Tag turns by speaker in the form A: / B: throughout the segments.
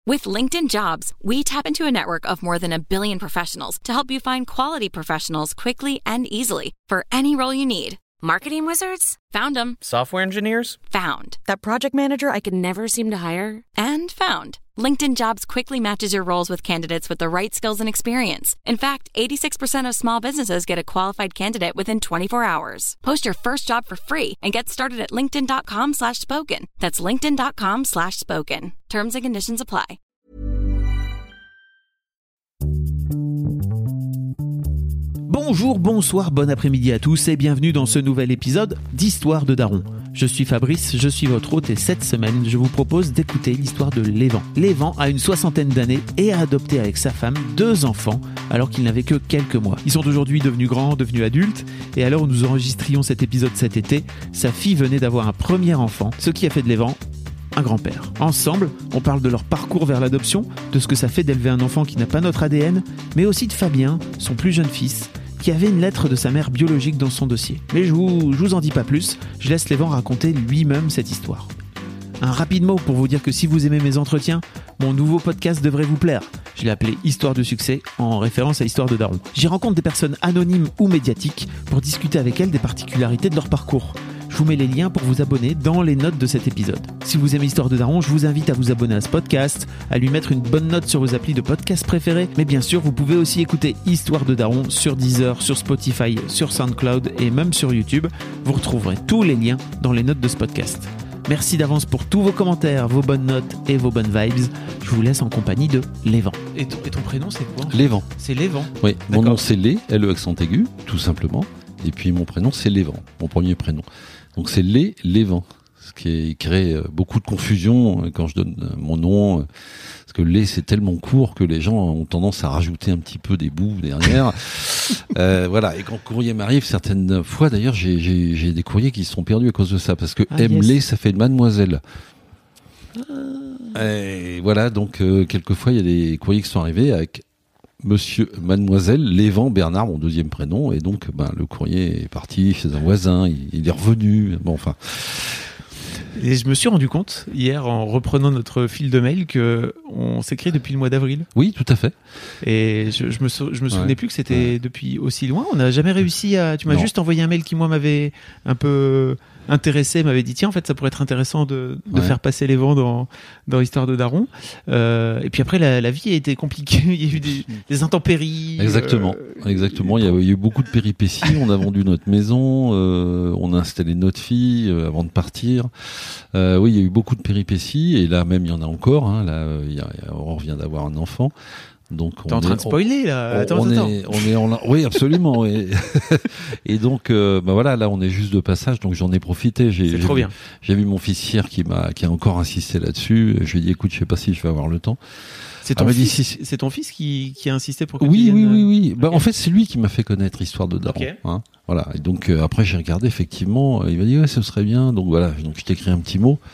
A: With LinkedIn Jobs, we tap into a network of more than 1 billion professionals to help you find quality professionals quickly and easily for any role you need. Marketing wizards? Found them.
B: Software engineers?
A: Found. That project manager I could never seem to hire? And found. LinkedIn Jobs quickly matches your roles with candidates with the right skills and experience. In fact, 86% of small businesses get a qualified candidate within 24 hours. Post your first job for free and get started at linkedin.com/spoken. That's linkedin.com/spoken. Terms and conditions apply.
C: Bonjour, bonsoir, bon après-midi à tous et bienvenue dans ce nouvel épisode d'Histoire de Daron. Je suis Fabrice, je suis votre hôte et cette semaine, je vous propose d'écouter l'histoire de Lévan. Lévan a une 60aine d'années et a adopté avec sa femme 2 enfants alors qu'il n'avait que quelques mois. Ils sont aujourd'hui devenus grands, devenus adultes et à l'heure où nous enregistrions cet épisode cet été, sa fille venait d'avoir un premier enfant, ce qui a fait de Lévan un grand-père. Ensemble, on parle de leur parcours vers l'adoption, de ce que ça fait d'élever un enfant qui n'a pas notre ADN, mais aussi de Fabien, son plus jeune fils, qui avait une lettre de sa mère biologique dans son dossier. Mais je vous en dis pas plus, je laisse Lévan raconter lui-même cette histoire. Un rapide mot pour vous dire que si vous aimez mes entretiens, mon nouveau podcast devrait vous plaire. Je l'ai appelé Histoire de succès, en référence à Histoire de Daron. J'y rencontre des personnes anonymes ou médiatiques pour discuter avec elles des particularités de leur parcours. Je vous mets les liens pour vous abonner dans les notes de cet épisode. Si vous aimez Histoire de Daron, je vous invite à vous abonner à ce podcast, à lui mettre une bonne note sur vos applis de podcast préférés. Mais bien sûr, vous pouvez aussi écouter Histoire de Daron sur Deezer, sur Spotify, sur SoundCloud et même sur YouTube. Vous retrouverez tous les liens dans les notes de ce podcast. Merci d'avance pour tous vos commentaires, vos bonnes notes et vos bonnes vibes. Je vous laisse en compagnie de Lévan. Et ton prénom, c'est quoi ?
D: Lévan.
C: C'est Lévan.
D: Oui, mon nom c'est Lé, L-E accent aigu, tout simplement. Et puis mon prénom c'est Lévan, mon premier prénom. Donc c'est Lévan, ce qui crée beaucoup de confusion quand je donne mon nom, parce que Lé c'est tellement court que les gens ont tendance à rajouter un petit peu des bouts derrière. Voilà, et quand le courrier m'arrive, certaines fois d'ailleurs j'ai des courriers qui se sont perdus à cause de ça, parce que Lé ça fait mademoiselle. Et voilà, donc quelquefois il y a des courriers qui sont arrivés avec Monsieur, Mademoiselle, Lévan, Bernard, mon deuxième prénom, et donc le courrier est parti chez un voisin, il est revenu, bon enfin.
C: Et je me suis rendu compte hier en reprenant notre fil de mail que on s'écrit depuis le mois d'avril.
D: Oui, tout à fait.
C: Et je me souvenais plus que c'était depuis aussi loin. On n'a jamais réussi à. Tu m'as juste envoyé un mail qui moi m'avait un peu intéressé, m'avait dit tiens en fait ça pourrait être intéressant de faire passer les vents dans Histoire de Daron. Et puis après la vie a été compliquée, il y a eu des intempéries.
D: Exactement. Il y a eu beaucoup de péripéties. On a vendu notre maison, on a installé notre fille avant de partir. Oui, il y a eu beaucoup de péripéties et là même il y en a encore. Hein, là, Aurore vient d'avoir un enfant. Donc
C: t'es en train de spoiler là. Attends.
D: Oui, absolument. Et donc voilà, là on est juste de passage, donc j'en ai profité.
C: C'est trop bien.
D: J'ai vu mon fils hier qui a encore insisté là-dessus. Je lui ai dit écoute, je sais pas si je vais avoir le temps.
C: C'est ton fils qui a insisté pour que
D: oui.
C: Okay.
D: En fait, c'est lui qui m'a fait connaître Histoire de Daron. Okay. Hein, voilà. Et donc après j'ai regardé effectivement. Il m'a dit ouais, ce serait bien. Donc voilà. Donc je t'ai écrit un petit mot.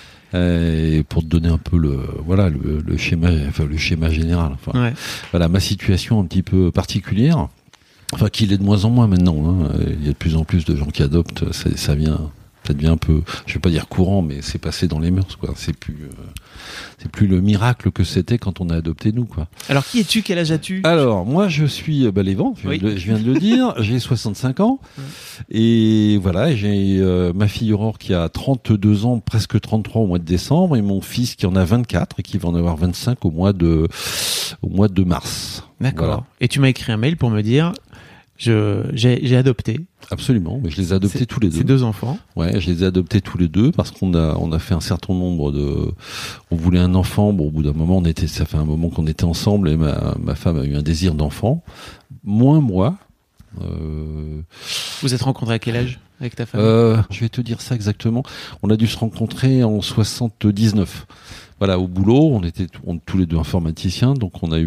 D: Pour te donner un peu le schéma général. Enfin, voilà ma situation un petit peu particulière. Enfin, qu'il est de moins en moins maintenant. Hein. Il y a de plus en plus de gens qui adoptent. Ça devient un peu, je vais pas dire courant, mais c'est passé dans les mœurs, quoi. C'est plus le miracle que c'était quand on a adopté nous, quoi.
C: Alors, qui es-tu? Quel âge as-tu?
D: Alors, moi, je suis Lévan, je viens de le dire. J'ai 65 ans. Et voilà, j'ai ma fille Aurore qui a 32 ans, presque 33 au mois de décembre, et mon fils qui en a 24 et qui va en avoir 25 au mois de mars.
C: D'accord. Voilà. Et tu m'as écrit un mail pour me dire... J'ai adopté.
D: Absolument, mais je les ai adoptés tous les deux.
C: Ces 2 enfants.
D: Ouais, je les ai adoptés tous les deux parce qu'on a fait un certain nombre on voulait un enfant. Bon, au bout d'un moment, ça fait un moment qu'on était ensemble et ma femme a eu un désir d'enfant. Moins moi.
C: Vous êtes rencontrés à quel âge avec ta femme?
D: Je vais te dire ça exactement. On a dû se rencontrer en 79. Voilà, au boulot, on était tous les deux informaticiens, donc on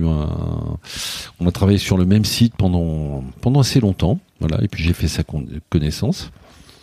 D: a travaillé sur le même site pendant assez longtemps. Voilà, et puis j'ai fait sa connaissance.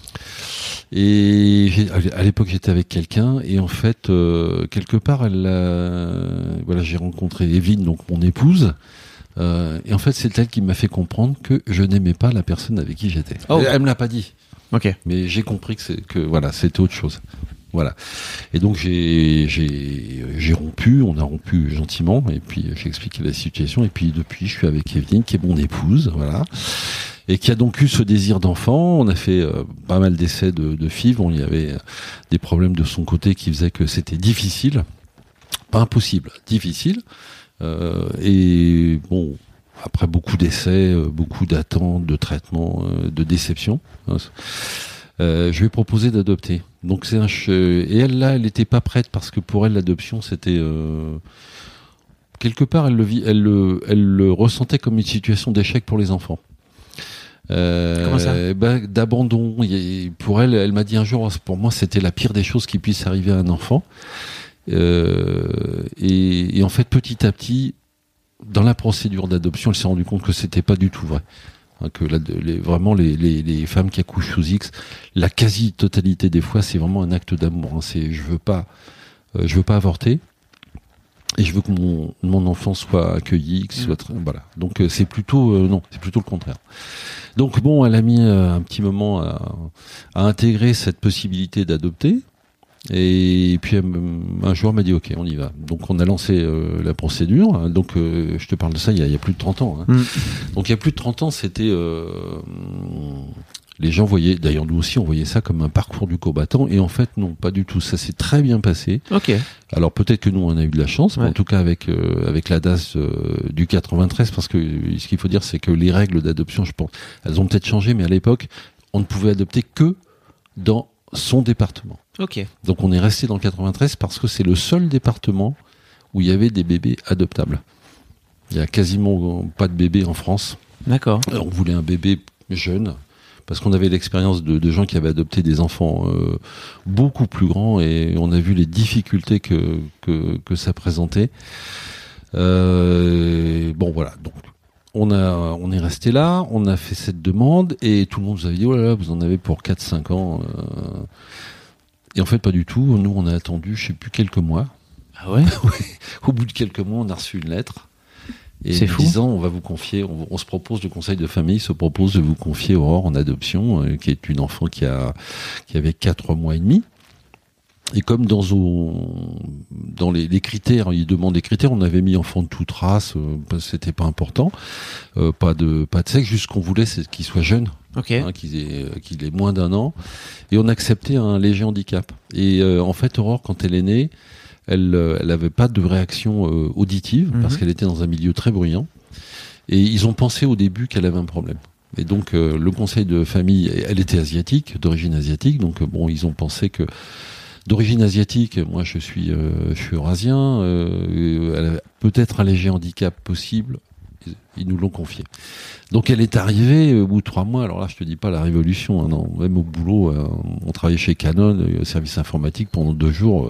D: Et à l'époque, j'étais avec quelqu'un, et en fait, quelque part, j'ai rencontré Evelyne, donc mon épouse. Et en fait, c'est elle qui m'a fait comprendre que je n'aimais pas la personne avec qui j'étais. Oh. Elle me l'a pas dit.
C: Ok.
D: Mais j'ai compris que c'était autre chose. Voilà. Et donc j'ai rompu, on a rompu gentiment, et puis j'ai expliqué la situation, et puis depuis je suis avec Evelyne, qui est mon épouse, voilà, et qui a donc eu ce désir d'enfant. On a fait pas mal d'essais de FIV. Bon, il y avait des problèmes de son côté qui faisaient que c'était difficile, pas impossible, difficile. Et bon, après beaucoup d'essais, beaucoup d'attentes, de traitements, de déceptions, je lui ai proposé d'adopter. Donc et elle là, elle n'était pas prête parce que pour elle l'adoption c'était quelque part elle le ressentait comme une situation d'échec pour les enfants.
C: Comment ça ?
D: D'abandon. Pour elle, elle m'a dit un jour, pour moi c'était la pire des choses qui puisse arriver à un enfant. Et en fait, petit à petit, dans la procédure d'adoption, elle s'est rendue compte que c'était pas du tout vrai. Que vraiment les femmes qui accouchent sous X, la quasi-totalité des fois, c'est vraiment un acte d'amour. C'est je veux pas avorter, et je veux que mon enfant soit accueilli, qu'il soit voilà. Donc c'est plutôt non, c'est plutôt le contraire. Donc bon, elle a mis un petit moment à intégrer cette possibilité d'adopter. Et puis un jour, elle m'a dit ok, on y va. Donc on a lancé la procédure. Donc je te parle de ça il y a plus de 30 ans. Donc il y a plus de 30 ans, c'était les gens voyaient, d'ailleurs nous aussi on voyait ça comme un parcours du combattant, et en fait non, pas du tout. Ça s'est très bien passé.
C: Ok.
D: Alors peut-être que nous on a eu de la chance, mais en tout cas avec la DAS du 93, parce que ce qu'il faut dire c'est que les règles d'adoption, je pense, elles ont peut-être changé, mais à l'époque on ne pouvait adopter que dans son département.
C: Ok.
D: Donc on est resté dans le 93 parce que c'est le seul département où il y avait des bébés adoptables. Il y a quasiment pas de bébés en France.
C: D'accord.
D: On voulait un bébé jeune parce qu'on avait l'expérience de gens qui avaient adopté des enfants beaucoup plus grands, et on a vu les difficultés que ça présentait. Bon voilà, donc on est resté là, on a fait cette demande, et tout le monde nous avait dit oh là là, vous en avez pour 4-5 ans. Et en fait pas du tout. Nous on a attendu, je sais plus, quelques mois.
C: Ah ouais.
D: Au bout de quelques mois, on a reçu une lettre. Et
C: c'est
D: nous disant, on va vous confier, on se propose, le conseil de famille se propose de vous confier Aurore en adoption, qui est une enfant qui avait 4 mois et demi. Et comme dans les critères, ils demandent des critères, on avait mis enfant de toute race, c'était pas important, pas de sexe, juste ce qu'on voulait, c'est qu'il soit jeune,
C: okay.
D: Qu'il ait moins d'1 an, et on acceptait un léger handicap. Et en fait, Aurore, quand elle est née, elle avait pas de réaction auditive, parce qu'elle était dans un milieu très bruyant, et ils ont pensé au début qu'elle avait un problème. Et donc le conseil de famille, elle était asiatique, d'origine asiatique, donc bon, ils ont pensé que d'origine asiatique, moi je suis eurasien, elle avait peut-être un léger handicap possible, ils nous l'ont confié. Donc elle est arrivée au bout de 3 mois, alors là je te dis pas la révolution, hein, non, même au boulot, on travaillait chez Canon, service informatique, pendant 2 jours,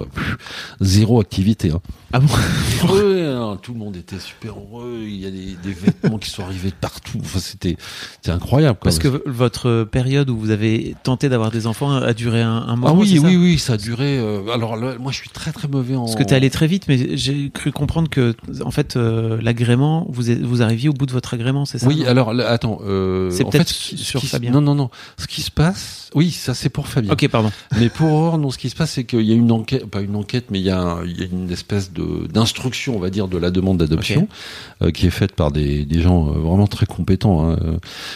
D: 0 activité. Hein.
C: Ah bon?
D: Tout le monde était super heureux, il y a des vêtements qui sont arrivés de partout, enfin, c'était incroyable. Quoi.
C: Parce que votre période où vous avez tenté d'avoir des enfants a duré un moment.
D: Ah oui,
C: c'est ça
D: oui, ça a duré. Alors là, moi je suis très très mauvais en...
C: Parce que t'es allé très vite, mais j'ai cru comprendre que en fait l'agrément, vous arriviez au bout de votre agrément, c'est ça?
D: Oui, alors là, attends.
C: C'est
D: en
C: peut-être
D: fait,
C: sur Fabien.
D: Non. Ce qui se passe, oui, ça c'est pour Fabien.
C: Ok, pardon.
D: Mais pour Aurore, non, ce qui se passe, c'est qu'il y a une enquête, pas une enquête, mais il y a une espèce d'instruction, on va dire, de la demande d'adoption, qui est faite par des gens vraiment très compétents, hein,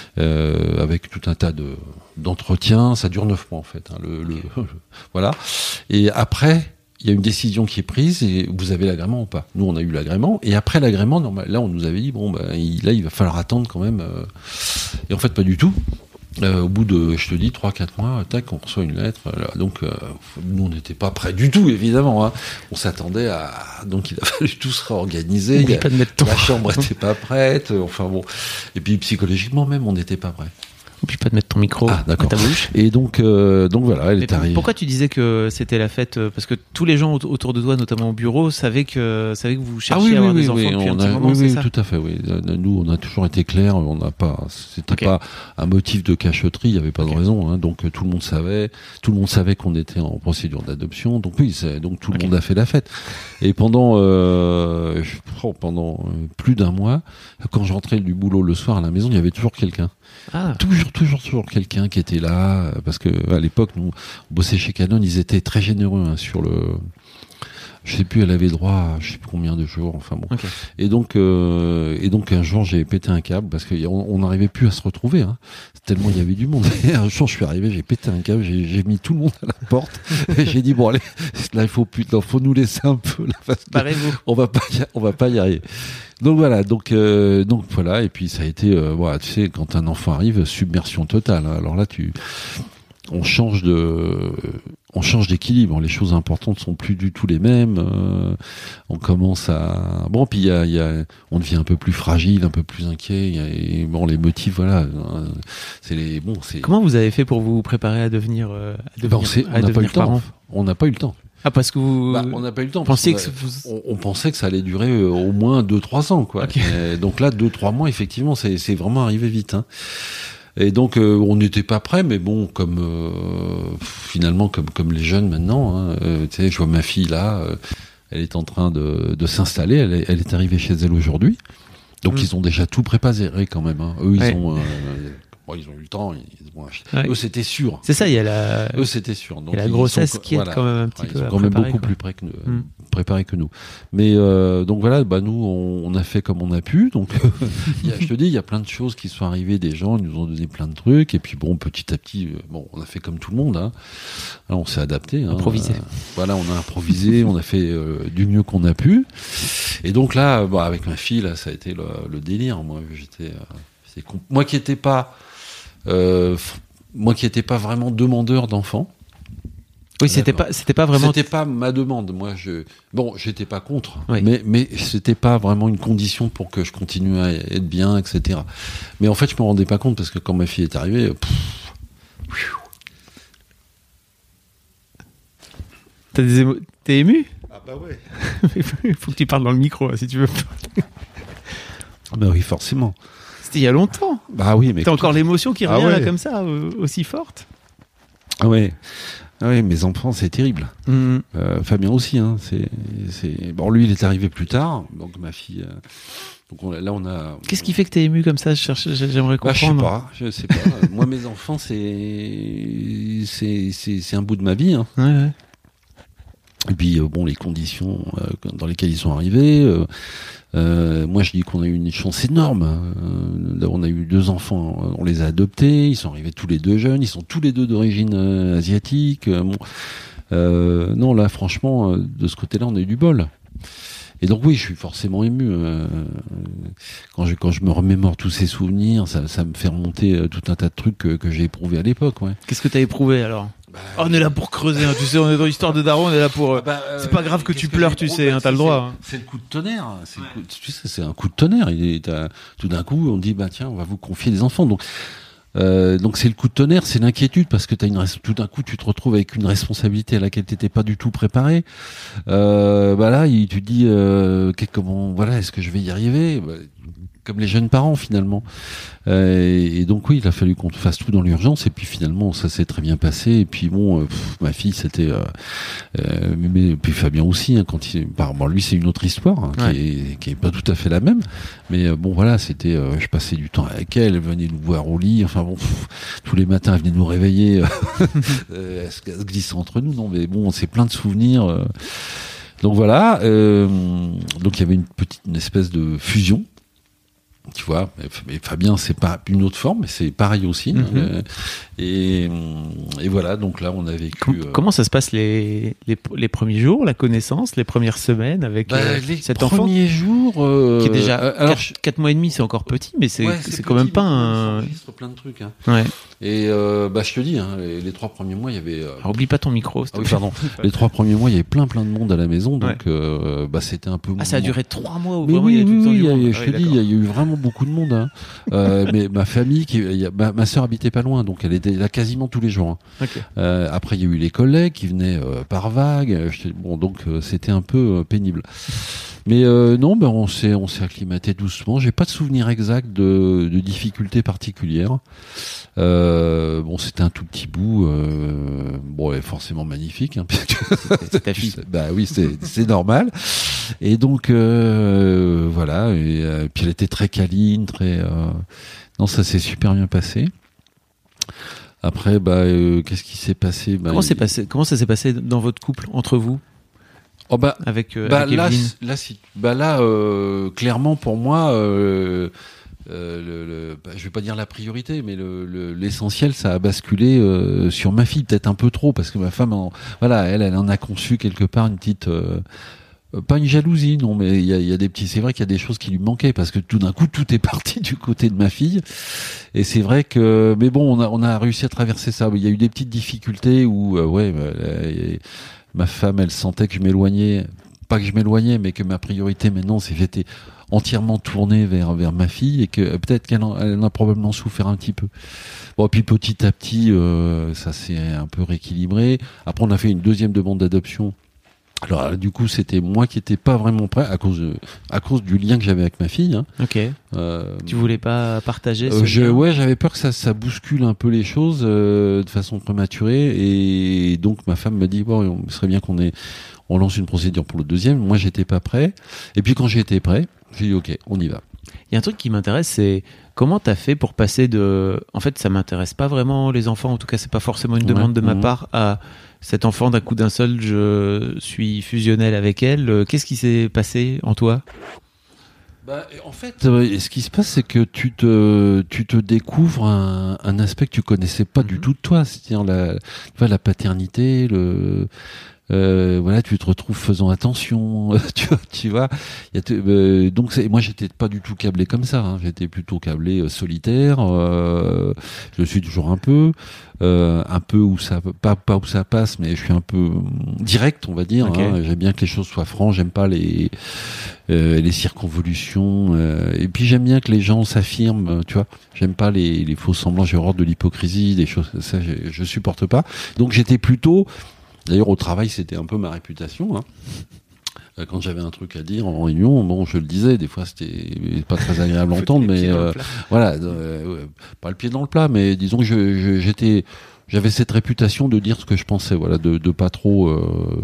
D: avec tout un tas d'entretiens. Ça dure 9 mois en fait. Hein, voilà. Et après, il y a une décision qui est prise et vous avez l'agrément ou pas. Nous, on a eu l'agrément, et après l'agrément, là, on nous avait dit bon, là, il va falloir attendre quand même. Et en fait, pas du tout. Au bout de, je te dis, 3-4 mois, tac, on reçoit une lettre. Donc, nous, on n'était pas prêts du tout, évidemment. Hein. On s'attendait à... Donc, il a fallu tout se réorganiser. La chambre n'était pas prête. Enfin bon. Et puis, psychologiquement même, on n'était pas prêts.
C: Oublie pas de mettre ton micro à ta bouche.
D: Et donc voilà, elle est arrivée.
C: Pourquoi tu disais que c'était la fête? Parce que tous les gens autour de toi, notamment au bureau, savaient que vous cherchiez à avoir des enfants depuis un petit moment, c'est ça?
D: Oui, tout à fait, oui. Nous, on a toujours été clairs, c'était pas un motif de cachotterie, il n'y avait pas de raison, hein. Donc tout le monde savait qu'on était en procédure d'adoption. Donc oui, donc tout le monde a fait la fête. Et pendant, pendant plus d'un mois, quand je rentrais du boulot le soir à la maison, il y avait toujours quelqu'un.
C: Ah.
D: Toujours quelqu'un qui était là, parce que à l'époque, nous, on bossait chez Canon, ils étaient très généreux sur le... Je sais plus, elle avait droit à je sais plus combien de jours, enfin bon.
C: Okay.
D: Et donc un jour j'ai pété un câble parce qu'on n'arrivait plus à se retrouver. Tellement il y avait du monde. Et un jour je suis arrivé, j'ai pété un câble, j'ai mis tout le monde à la porte. Et j'ai dit bon allez, là il faut nous laisser un peu là parce que on va pas y arriver. Donc voilà, donc voilà. Et puis ça a été, voilà, tu sais, quand un enfant arrive, submersion totale. Alors là on change d'équilibre. Les choses importantes sont plus du tout les mêmes. On commence à puis on devient un peu plus fragile, un peu plus inquiet. Et les motifs, voilà.
C: Comment vous avez fait pour vous préparer à devenir parent ?
D: On n'a pas eu le temps.
C: Ah, parce que
D: on n'a pas eu le temps. On pensait que ça allait durer au moins 2-3 ans, quoi.
C: Okay.
D: Donc là, 2-3 mois, effectivement, c'est vraiment arrivé vite. Et donc on n'était pas prêt, mais bon, finalement comme les jeunes maintenant, tu sais, je vois ma fille là, elle est en train de s'installer, elle est arrivée chez elle aujourd'hui, donc ils ont déjà tout préparé quand même. Eux ils ont eu le temps, ils ont acheté. Eux c'était sûr.
C: C'est ça, il y a
D: eux c'était sûr. Donc,
C: il y a la grossesse qui est quand même un petit peu.
D: Ils sont quand même beaucoup plus préparés que nous. Mais donc voilà, nous on a fait comme on a pu. Donc je te dis, il y a plein de choses qui sont arrivées, des gens ils nous ont donné plein de trucs et puis petit à petit, on a fait comme tout le monde. Alors, on s'est adapté.
C: Improvisé.
D: On a improvisé, on a fait du mieux qu'on a pu. Et donc là, avec ma fille là, ça a été le délire. Moi qui n'étais pas vraiment demandeur d'enfants.
C: Oui, c'était pas vraiment.
D: C'était pas ma demande. Moi, j'étais pas contre, mais c'était pas vraiment une condition pour que je continue à être bien, etc. Mais en fait, je me rendais pas compte parce que quand ma fille est arrivée,
C: T'es ému ?
D: Ah bah ouais.
C: Il faut que tu parles dans le micro si tu veux.
D: Bah oui, forcément.
C: C'était il y a longtemps.
D: Bah oui, mais
C: t'as encore l'émotion qui revient là comme ça, aussi forte.
D: Ah ouais. Ah oui, mes enfants, c'est terrible. Fabien aussi, lui, il est arrivé plus tard, donc ma fille. Donc on a.
C: Qu'est-ce qui fait que t'es ému comme ça ? J'aimerais comprendre.
D: Je sais pas. Moi, mes enfants, c'est un bout de ma vie.
C: Ouais.
D: Et puis les conditions dans lesquelles ils sont arrivés. Moi, je dis qu'on a eu une chance énorme. On a eu 2 enfants, on les a adoptés. Ils sont arrivés tous les 2 jeunes. Ils sont tous les 2 d'origine asiatique. Non, là, franchement, de ce côté-là, on a eu du bol. Et donc oui, je suis forcément ému. Quand je me remémore tous ces souvenirs, ça me fait remonter tout un tas de trucs que j'ai éprouvés à l'époque. Ouais.
C: Qu'est-ce que t'as éprouvé alors ? On est là pour creuser, tu sais, on est dans l'histoire de Daron, on est là pour. C'est pas grave que tu pleures, tu sais, t'as le droit.
D: C'est le coup de tonnerre. Tu sais, c'est un coup de tonnerre. Tout d'un coup, on dit tiens, on va vous confier des enfants. Donc c'est le coup de tonnerre, c'est l'inquiétude parce que tout d'un coup tu te retrouves avec une responsabilité à laquelle t'étais pas du tout préparé. Là, tu te dis est-ce que je vais y arriver ? Comme les jeunes parents finalement. Et donc oui, il a fallu qu'on fasse tout dans l'urgence et puis finalement ça s'est très bien passé et puis ma fille c'était mais puis Fabien aussi quand lui c'est une autre histoire qui est pas tout à fait la même mais voilà c'était je passais du temps avec elle venait nous voir au lit tous les matins elle venait nous réveiller elle se glissait entre nous c'est plein de souvenirs donc voilà donc il y avait une espèce de fusion. Tu vois, mais Fabien, c'est pas une autre forme, mais c'est pareil aussi. Et voilà, donc là, on a vécu.
C: Comment ça se passe les premiers jours, la connaissance, les premières semaines avec cet enfant ?
D: Les premiers jours.
C: Qui est déjà 4 mois et demi, c'est encore petit, mais c'est quand même pas un.
D: On enregistre plein de trucs.
C: Ouais.
D: Et je te dis, les 3 premiers mois, il y avait.
C: Alors, oublie pas ton micro.
D: Oui, pardon. Les 3 premiers mois, il y avait plein de monde à la maison, donc c'était un peu.
C: Ah, ça a duré 3 mois ou
D: mais
C: vraiment
D: oui,
C: il y a tout le temps du monde.
D: Je te dis, il y a eu vraiment beaucoup de monde. Mais ma famille, ma sœur habitait pas loin, donc elle était là quasiment tous les jours.
C: Okay.
D: Après, il y a eu les collègues qui venaient par vague. Donc c'était un peu pénible. Mais non, ben on s'est acclimaté doucement. J'ai pas de souvenir exact de difficultés particulières. Bon, c'était un tout petit bout. Bon, et forcément magnifique, hein, puisque
C: c'est ta fille.
D: Bah oui, c'est normal. Et donc voilà. Et puis elle était très câline, très. Non, ça s'est super bien passé. Après, qu'est-ce qui s'est passé?
C: Comment ça s'est passé dans votre couple, entre vous? Avec Evelyne.
D: Clairement pour moi, je vais pas dire la priorité, mais l'essentiel, ça a basculé sur ma fille, peut-être un peu trop, parce que ma femme, elle en a conçu quelque part une petite. Pas une jalousie, non, mais il y a des petits. C'est vrai qu'il y a des choses qui lui manquaient parce que tout d'un coup tout est parti du côté de ma fille. Et c'est vrai que, mais bon, on a réussi à traverser ça. Il y a eu des petites difficultés où, ma femme, elle sentait que je m'éloignais. Pas que je m'éloignais, mais que ma priorité maintenant, c'est que j'étais entièrement tourné vers ma fille et que peut-être qu'elle en a probablement souffert un petit peu. Bon, puis petit à petit, ça s'est un peu rééquilibré. Après, on a fait une deuxième demande d'adoption. Alors du coup, c'était moi qui étais pas vraiment prêt à cause du lien que j'avais avec ma fille. Hein.
C: Ok. Tu voulais pas partager
D: j'avais peur que ça bouscule un peu les choses de façon prématurée, et donc ma femme m'a dit bon, il serait bien on lance une procédure pour le deuxième. Moi, j'étais pas prêt. Et puis quand j'ai été prêt, j'ai dit ok, on y va.
C: Il y a un truc qui m'intéresse, c'est comment t'as fait pour passer de. En fait, ça m'intéresse pas vraiment les enfants. En tout cas, c'est pas forcément une demande de ma part à. Cet enfant, d'un coup d'un seul, je suis fusionnel avec elle. Qu'est-ce qui s'est passé en toi?
D: En fait, ce qui se passe, c'est que tu te découvres un aspect que tu connaissais pas du tout de toi, c'est-à-dire la paternité, tu te retrouves faisant attention, tu vois. Donc moi j'étais pas du tout câblé comme ça. Hein. J'étais plutôt câblé solitaire. Je suis toujours un peu où ça pas où ça passe, mais je suis un peu direct, on va dire. Okay. Hein. J'aime bien que les choses soient franches. J'aime pas les circonvolutions. Et puis j'aime bien que les gens s'affirment. Tu vois. J'aime pas les faux semblants. J'ai horreur de l'hypocrisie, des choses. Ça, je supporte pas. Donc j'étais plutôt. D'ailleurs, au travail, c'était un peu ma réputation. Hein. Quand j'avais un truc à dire en réunion, bon, je le disais. Des fois, c'était pas très agréable à entendre, mais pas le pied dans le plat. Mais disons que j'avais cette réputation de dire ce que je pensais, de pas trop,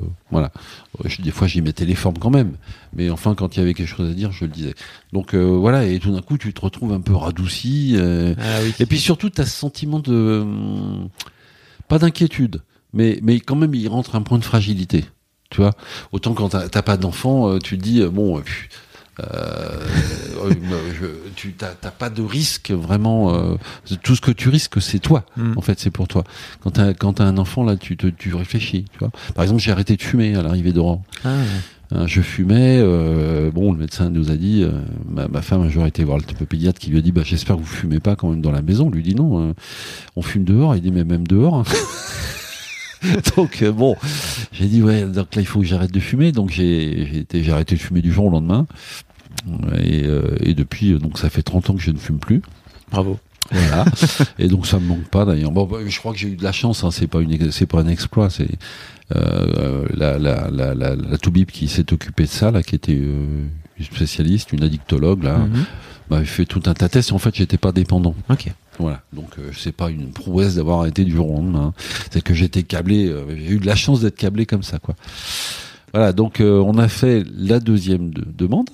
D: Des fois, j'y mettais les formes quand même. Mais enfin, quand il y avait quelque chose à dire, je le disais. Donc et tout d'un coup, tu te retrouves un peu radouci. Oui. Et puis surtout, tu as ce sentiment de pas d'inquiétude. Mais quand même, il rentre un point de fragilité, tu vois. Autant quand t'as pas d'enfant, tu te dis t'as pas de risque vraiment. Tout ce que tu risques, c'est toi. En fait, c'est pour toi. Quand t'as un enfant là, tu réfléchis, tu vois. Par exemple, j'ai arrêté de fumer à l'arrivée d'Oran. Je fumais. Le médecin nous a dit. Ma femme un jour a été voir le pédiatre qui lui a dit j'espère que vous fumez pas quand même dans la maison. On lui dit non. On fume dehors. Il dit mais même dehors. Donc j'ai dit donc là il faut que j'arrête de fumer, donc j'ai arrêté de fumer du jour au lendemain, et depuis donc ça fait 30 ans que je ne fume plus.
C: Bravo.
D: Voilà. Et donc ça me manque pas d'ailleurs. Je crois que j'ai eu de la chance, hein, c'est pas un exploit, c'est la Toubib qui s'est occupée de ça là, qui était une spécialiste, une addictologue là, m'avait fait tout un tas de tests, et en fait j'étais pas dépendant.
C: Ok.
D: Voilà, donc c'est pas une prouesse d'avoir arrêté du jour au lendemain. C'est que j'étais câblé, j'ai eu de la chance d'être câblé comme ça, quoi. Voilà, donc on a fait la deuxième demande,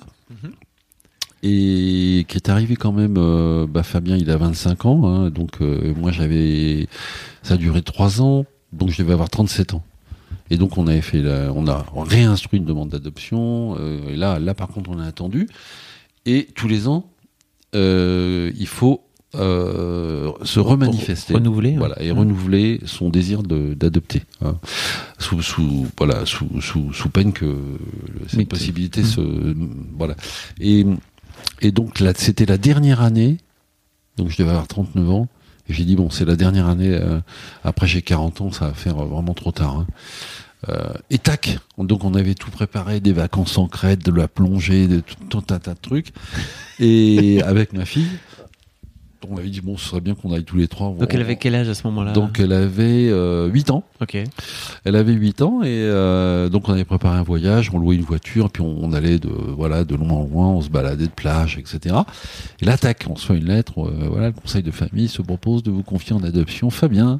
D: et qui est arrivé quand même. Fabien, il a 25 ans, hein, donc moi ça a duré 3 ans, donc je devais avoir 37 ans. Et donc on a réinstruit une demande d'adoption. Et là par contre on a attendu. Et tous les ans, il faut se remanifester,
C: renouveler,
D: et renouveler son désir d'adopter, hein, sous peine que cette possibilité et donc là c'était la dernière année, donc je devais avoir 39 ans, et j'ai dit c'est la dernière année, après j'ai 40 ans, ça va faire vraiment trop tard, hein. Et tac, donc on avait tout préparé, des vacances en Crète, de la plongée, de tout un tas de trucs, et avec ma fille. On avait dit, bon, ce serait bien qu'on aille tous les 3.
C: Donc elle avait quel âge à ce moment-là?
D: Donc elle avait 8 ans.
C: Ok.
D: Elle avait 8 ans et donc on avait préparé un voyage, on louait une voiture, puis on allait de loin en loin, on se baladait de plage, etc. Et là, tac, on reçoit une lettre, voilà, le conseil de famille se propose de vous confier en adoption Fabien.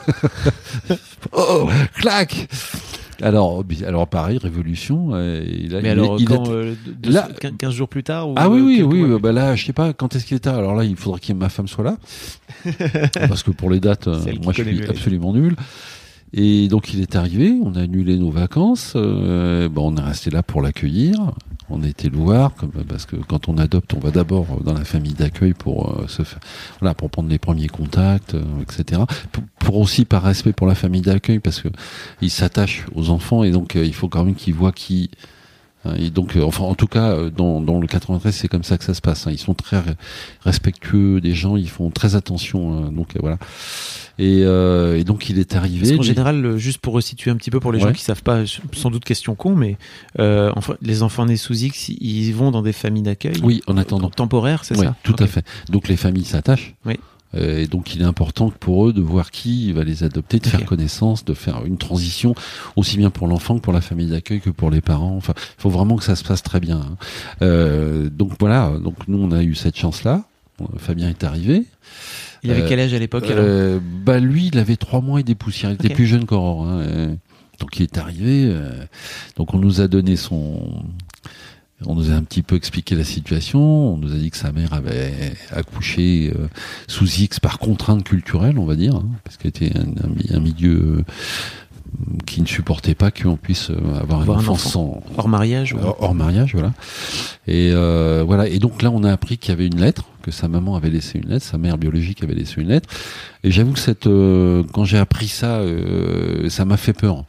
D: Oh, clac. Alors pareil, révolution. Là,
C: mais alors, 15 jours plus tard ou
D: oui, bah là, je sais pas quand est-ce qu'il était. Alors là, il faudra que ma femme soit là, parce que pour les dates, moi, je suis absolument nul. Et donc, il est arrivé, on a annulé nos vacances. On est resté là pour l'accueillir. On a été le voir, parce que quand on adopte, on va d'abord dans la famille d'accueil pour pour prendre les premiers contacts, etc. Pour aussi par respect pour la famille d'accueil, parce que ils s'attachent aux enfants et donc il faut quand même qu'ils voient qui. Et donc, en tout cas, dans le 93, c'est comme ça que ça se passe. Ils sont très respectueux des gens, ils font très attention. Donc voilà. Et donc il est arrivé.
C: Parce qu'en général, juste pour resituer un petit peu pour les gens qui savent pas, sans doute question con, mais les enfants nés sous X, ils vont dans des familles d'accueil.
D: Oui, en attendant.
C: Temporaires, c'est ça.
D: Tout à fait. Donc les familles s'attachent. Oui. Et donc il est important pour eux de voir qui va les adopter, de faire connaissance, de faire une transition aussi bien pour l'enfant que pour la famille d'accueil que pour les parents. Enfin, il faut vraiment que ça se passe très bien. Donc voilà. Donc nous on a eu cette chance-là. Fabien est arrivé.
C: Il avait quel âge à l'époque
D: lui, il avait 3 mois et des poussières. Il était plus jeune qu'Aurore. Donc il est arrivé. Donc on nous a donné on nous a un petit peu expliqué la situation. On nous a dit que sa mère avait accouché sous X par contrainte culturelle, on va dire, parce qu'elle était un milieu qui ne supportait pas qu'on puisse avoir un enfant sans
C: hors mariage.
D: Hors mariage, voilà. Et voilà. Et donc là, on a appris qu'il y avait une lettre, que sa maman avait laissé une lettre, sa mère biologique avait laissé une lettre. Et j'avoue que quand j'ai appris ça, ça m'a fait peur.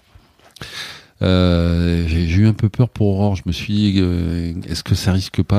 D: J'ai eu un peu peur pour Aurore. Je me suis dit, est-ce que ça risque pas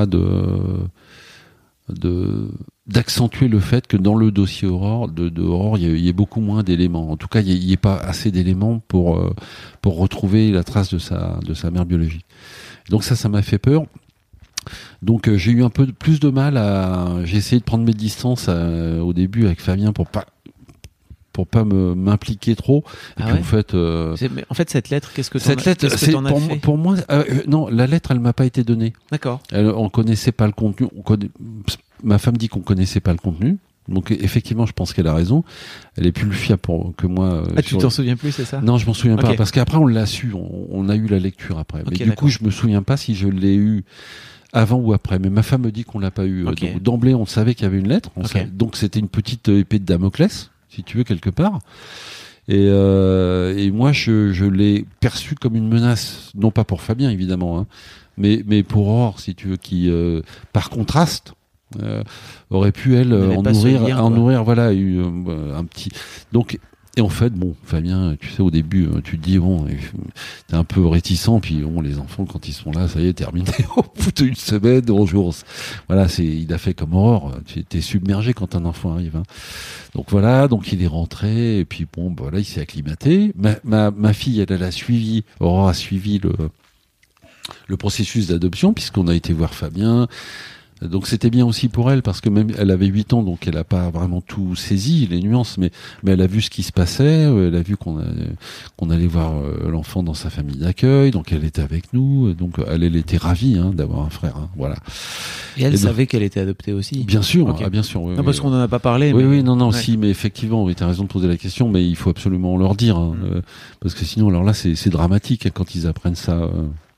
D: d'accentuer le fait que dans le dossier Aurore, Aurore, il y ait beaucoup moins d'éléments. En tout cas, il n'y ait pas assez d'éléments pour retrouver la trace de sa mère biologique. Donc ça m'a fait peur. Donc j'ai eu un peu plus de mal j'ai essayé de prendre mes distances au début avec Fabien pour pas m'impliquer trop. Et puis
C: en fait, cette lettre, qu'est-ce que t'en as fait ?
D: Pour moi, non, la lettre, elle m'a pas été donnée.
C: D'accord.
D: On connaissait pas le contenu. Ma femme dit qu'on connaissait pas le contenu. Donc effectivement, je pense qu'elle a raison. Elle est plus fiable que moi.
C: Tu t'en souviens plus, c'est ça ?
D: Non, je m'en souviens pas, parce qu'après on l'a su. On a eu la lecture après. Mais du coup, je me souviens pas si je l'ai eu avant ou après. Mais ma femme me dit qu'on l'a pas eu. Donc, d'emblée, on savait qu'il y avait une lettre. Donc c'était une petite épée de Damoclès, si tu veux, quelque part. Et moi, je l'ai perçu comme une menace, non pas pour Fabien évidemment, mais pour Aurore, si tu veux, qui par contraste aurait pu en nourrir, voilà, un petit. Donc, et en fait, bon, Fabien, tu sais, au début, tu te dis bon, t'es un peu réticent, puis bon, les enfants quand ils sont là, ça y est, terminé. Au bout d'une semaine, 11 jours, voilà, il a fait comme Aurore. Tu étais submergé quand un enfant arrive. Donc voilà, donc il est rentré, et puis bon, voilà, il s'est acclimaté. Ma fille, elle a suivi, Aurore a suivi le processus d'adoption, puisqu'on a été voir Fabien. Donc c'était bien aussi pour elle, parce que même elle avait 8 ans, donc elle a pas vraiment tout saisi, les nuances, mais elle a vu ce qui se passait, elle a vu qu'on allait voir l'enfant dans sa famille d'accueil, donc elle était avec nous, donc elle était ravie d'avoir un frère, voilà.
C: Et elle savait qu'elle était adoptée aussi.
D: Bien sûr, bien sûr. Oui,
C: parce qu'on en a pas parlé.
D: Oui, non, si, mais effectivement, tu as raison de poser la question, mais il faut absolument leur dire, parce que sinon, alors là, c'est dramatique quand ils apprennent ça.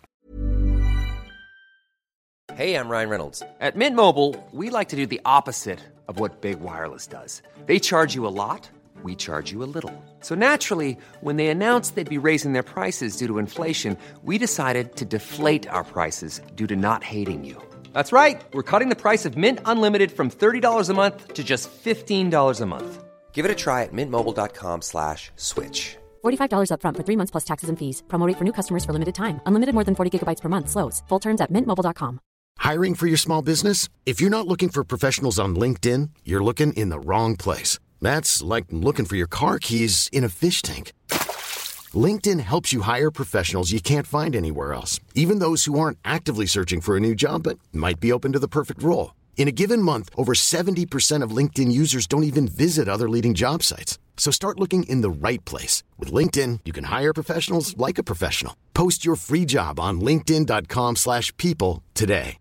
B: Hey, I'm Ryan Reynolds. At Mint Mobile, we like to do the opposite of what Big Wireless does. They charge you a lot, we charge you a little. So naturally, when they announced they'd be raising their prices due to inflation, we decided to deflate our prices due to not hating you. That's right. We're cutting the price of Mint Unlimited from $30 a month to just $15 a month. Give it a try at mintmobile.com/switch.
E: $45 up front for 3 months plus taxes and fees. Promo rate for new customers for limited time. Unlimited more than 40 gigabytes per month. Slows full terms at mintmobile.com.
F: Hiring for your small business? If you're not looking for professionals on LinkedIn, you're looking in the wrong place. That's like looking for your car keys in a fish tank. LinkedIn helps you hire professionals you can't find anywhere else, even those who aren't actively searching for a new job but might be open to the perfect role. In a given month, over 70% of LinkedIn users don't even visit other leading job sites. So start looking in the right place. With LinkedIn, you can hire professionals like a professional. Post your free job on linkedin.com/people today.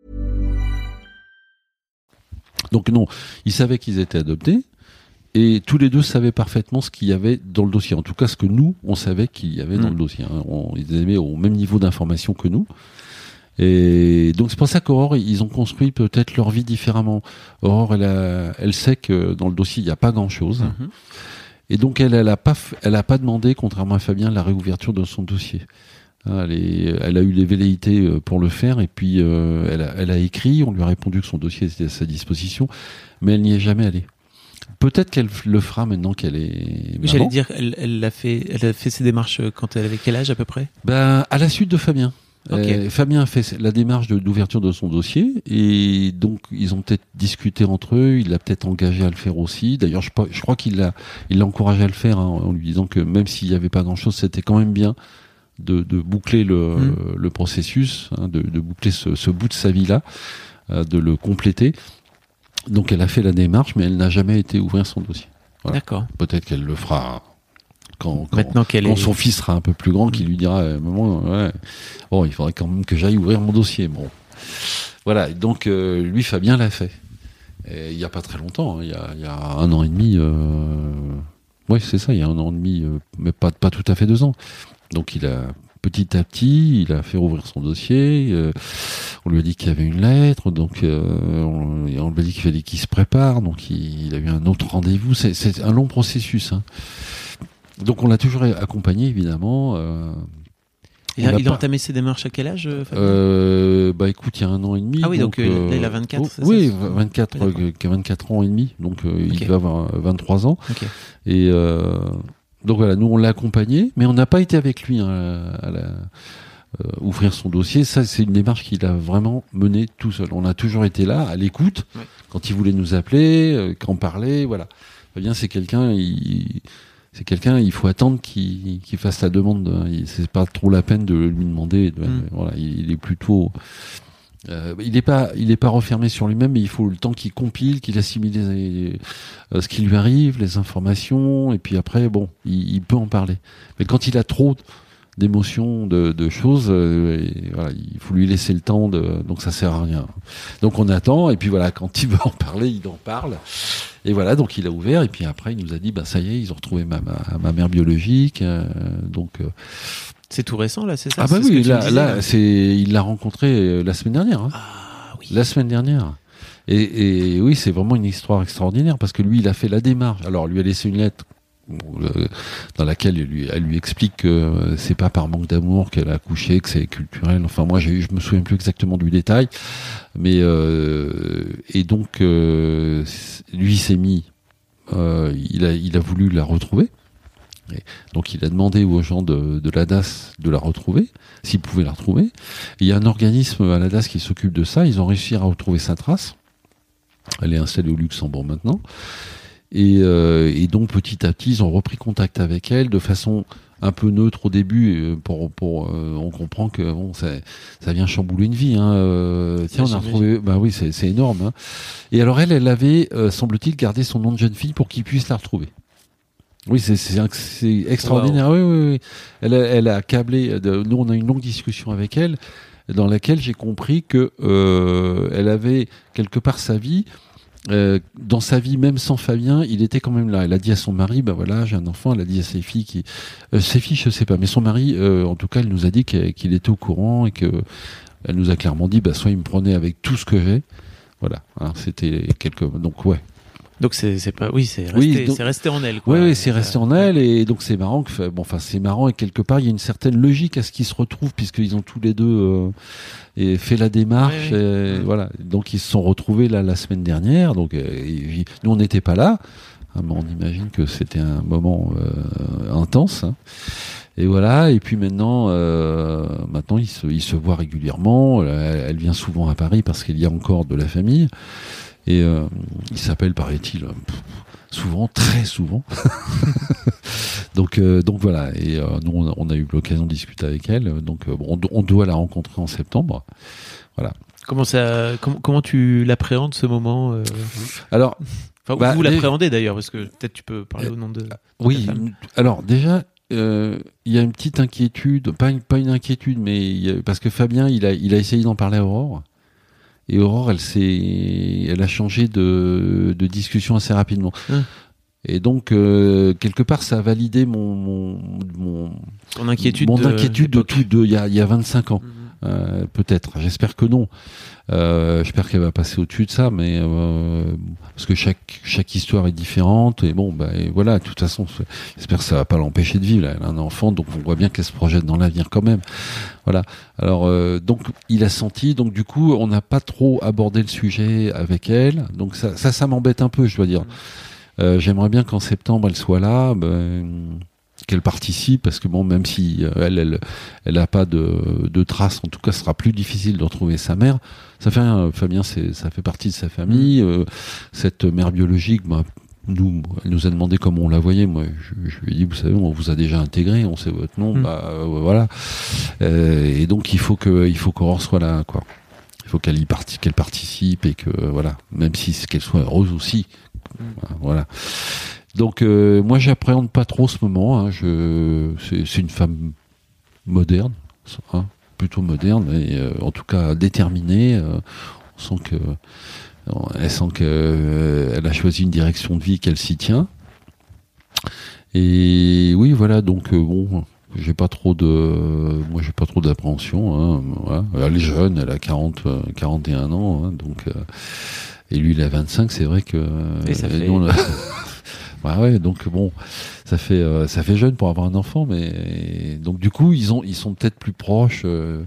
D: Donc non, ils savaient qu'ils étaient adoptés. Et tous les deux savaient parfaitement ce qu'il y avait dans le dossier. En tout cas, ce que nous, on savait qu'il y avait dans le dossier. Ils étaient au même niveau d'information que nous. Et donc, c'est pour ça qu'Aurore, ils ont construit peut-être leur vie différemment. Aurore, elle sait que dans le dossier, il n'y a pas grand-chose. Et donc, elle a pas demandé, contrairement à Fabien, la réouverture de son dossier. Elle a eu les velléités pour le faire. Et puis, elle a écrit. On lui a répondu que son dossier était à sa disposition. Mais elle n'y est jamais allée. Peut-être qu'elle le fera maintenant qu'elle est maman.
C: J'allais dire, elle a fait ses démarches quand elle avait quel âge à peu près ?
D: À la suite de Fabien.
C: Okay.
D: Fabien a fait la démarche d'ouverture de son dossier et donc ils ont peut-être discuté entre eux. Il l'a peut-être engagé à le faire aussi. D'ailleurs, je crois qu'il l'a encouragé à le faire en lui disant que même s'il n'y avait pas grand-chose, c'était quand même bien de boucler le processus, de boucler ce bout de sa vie-là, de le compléter. Donc elle a fait la démarche, mais elle n'a jamais été ouvrir son dossier. Voilà.
C: D'accord.
D: Peut-être qu'elle le fera quand son fils sera un peu plus grand, qu'il lui dira maman, bon, il faudrait quand même que j'aille ouvrir mon dossier. Bon, voilà. Donc lui, Fabien l'a fait. Et il y a pas très longtemps, il y a 1 an et demi. Oui, c'est ça. Il y a 1 an et demi, mais pas tout à fait 2 ans. Donc il a petit à petit, il a fait rouvrir son dossier. On lui a dit qu'il y avait une lettre, donc on lui a dit qu'il fallait qu'il se prépare. Donc il a eu un autre rendez-vous. C'est un long processus. Donc on l'a toujours accompagné, évidemment.
C: Il a entamé ses démarches à quel âge, Fabien ?
D: Écoute, il y a 1 an et demi.
C: Ah oui, donc là il a 24. C'est
D: oui,
C: ça
D: 24 ans et demi. Donc il
C: Okay.
D: va avoir 23 ans.
C: Okay.
D: Et donc voilà, nous on l'a accompagné, mais on n'a pas été avec lui ouvrir son dossier. Ça, c'est une démarche qu'il a vraiment menée tout seul. On a toujours été là, à l'écoute, quand il voulait nous appeler, quand on parlait, voilà. Fabien, c'est quelqu'un, il faut attendre qu'il fasse la demande. C'est pas trop la peine de lui demander. Voilà, il est plutôt. Il est pas refermé sur lui-même, mais il faut le temps qu'il compile, qu'il assimile ce qui lui arrive, les informations, et puis après, bon, il peut en parler. Mais quand il a trop d'émotions, de choses, voilà, il faut lui laisser le temps. Donc ça sert à rien. Donc on attend, et puis voilà, quand il veut en parler, il en parle. Et voilà, donc il a ouvert, et puis après il nous a dit, ça y est, ils ont retrouvé ma mère biologique, donc.
C: C'est tout récent là, c'est ça ?
D: Ah bah oui, là, il l'a rencontré la semaine dernière.
C: Ah oui.
D: La semaine dernière. Et oui, c'est vraiment une histoire extraordinaire parce que lui, il a fait la démarche. Alors, lui a laissé une lettre dans laquelle elle lui explique que c'est pas par manque d'amour qu'elle a accouché, que c'est culturel. Enfin, moi, je me souviens plus exactement du détail, mais et donc lui s'est mis, il a voulu la retrouver. Et donc il a demandé aux gens de l'ADAS de la retrouver, s'ils pouvaient la retrouver. Et il y a un organisme à l'ADAS qui s'occupe de ça. Ils ont réussi à retrouver sa trace. Elle est installée au Luxembourg maintenant. Et donc petit à petit, ils ont repris contact avec elle de façon un peu neutre au début. On comprend que bon, ça vient chambouler une vie. Tiens, on a retrouvé. Bah oui, c'est énorme. Et alors elle avait, semble-t-il, gardé son nom de jeune fille pour qu'il puisse la retrouver. Oui, c'est extraordinaire. Wow. Oui. Elle a câblé. Nous, on a une longue discussion avec elle, dans laquelle j'ai compris que elle avait quelque part sa vie. Dans sa vie, même sans Fabien, il était quand même là. Elle a dit à son mari, voilà, j'ai un enfant. Elle a dit à ses filles, ses filles, je sais pas, mais son mari, en tout cas, elle nous a dit qu'il était au courant et que elle nous a clairement dit, soit il me prenait avec tout ce que j'ai. Voilà. Alors, c'était donc ouais.
C: Donc c'est resté en elle, quoi.
D: Oui, c'est resté en elle, et donc c'est marrant c'est marrant, et quelque part il y a une certaine logique à ce qu'ils se retrouvent puisqu'ils ont tous les deux fait la démarche. Voilà. Donc ils se sont retrouvés là la semaine dernière. Donc nous on n'était pas là, mais on imagine que c'était un moment intense. Et voilà. Et puis maintenant ils se voient régulièrement. Elle vient souvent à Paris parce qu'il y a encore de la famille. Et il s'appelle, paraît-il, souvent, très souvent. donc voilà. Et nous, on a eu l'occasion de discuter avec elle. Donc on doit la rencontrer en septembre. Voilà.
C: Comment tu l'appréhendes ce moment
D: Alors,
C: vous l'appréhendez d'ailleurs, parce que peut-être tu peux parler au nom de
D: oui.
C: ta femme.
D: Alors déjà, il y a une petite inquiétude, pas une inquiétude, mais parce que Fabien, il a essayé d'en parler à Aurore, et Aurore, elle a changé de discussion assez rapidement. Et donc quelque part, ça a validé mon
C: inquiétude
D: il y a 25 ans. Peut-être, j'espère que non. J'espère qu'elle va passer au-dessus de ça, mais parce que chaque histoire est différente, et bon, et voilà, de toute façon, j'espère que ça va pas l'empêcher de vivre. Elle a un enfant, donc on voit bien qu'elle se projette dans l'avenir quand même. Voilà. Alors donc il a senti, donc du coup on n'a pas trop abordé le sujet avec elle, donc ça m'embête un peu, je dois dire. J'aimerais bien qu'en septembre elle soit là, qu'elle participe, parce que bon, même si elle a pas de traces, en tout cas ce sera plus difficile de retrouver sa mère. Ça fait rien, Fabien, ça fait partie de sa famille. Cette mère biologique, elle nous a demandé comment on la voyait. Moi je lui ai dit, vous savez, on vous a déjà intégré, on sait votre nom, voilà. Et donc il faut qu'Aurore soit là, quoi. Il faut qu'elle participe, et que voilà, même si qu'elle soit heureuse aussi. Voilà. Donc moi j'appréhende pas trop ce moment. C'est une femme moderne, plutôt moderne, et en tout cas déterminée. On sent qu'elle a choisi une direction de vie, qu'elle s'y tient. Et oui, voilà. Donc bon, j'ai pas trop d'appréhension. Voilà. Elle est jeune, elle a 41 ans, donc. Et lui, il a 25, c'est vrai que.
C: Et ça fait.
D: Ouais, donc bon, ça fait jeune pour avoir un enfant, mais donc du coup, ils sont peut-être plus proches.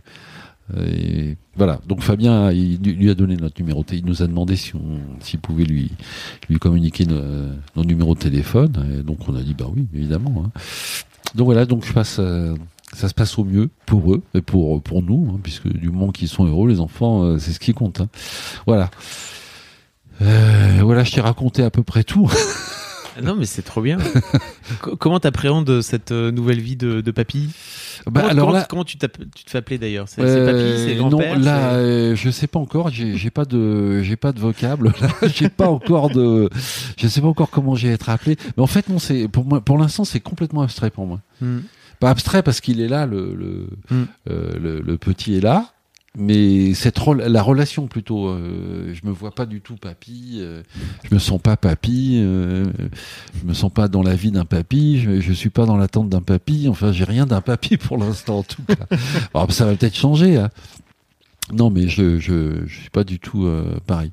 D: Et voilà. Donc Fabien, il lui a donné notre numéro. Il nous a demandé s'il pouvait lui communiquer nos numéros de téléphone. Et donc on a dit oui, évidemment. Donc voilà. Donc ça se passe au mieux pour eux et pour nous, puisque du moment qu'ils sont heureux, les enfants, c'est ce qui compte. Voilà. Voilà, je t'ai raconté à peu près tout.
C: Non, mais c'est trop bien. Comment t'appréhendes cette nouvelle vie de papy ? Comment tu te fais appeler d'ailleurs ? C'est papy, c'est grand-père ?
D: Non, là, je sais pas encore. J'ai pas de vocable. Là, je sais pas encore comment j'ai être appelé. Mais en fait, non, pour l'instant, c'est complètement abstrait pour moi. Pas abstrait parce qu'il est là, le petit est là. Mais la relation plutôt, je me vois pas du tout papy, je me sens pas papy, je me sens pas dans la vie d'un papy, je suis pas dans l'attente d'un papy, enfin j'ai rien d'un papy pour l'instant en tout cas. Alors, ça va peut-être changer. Non, mais je suis pas du tout pareil.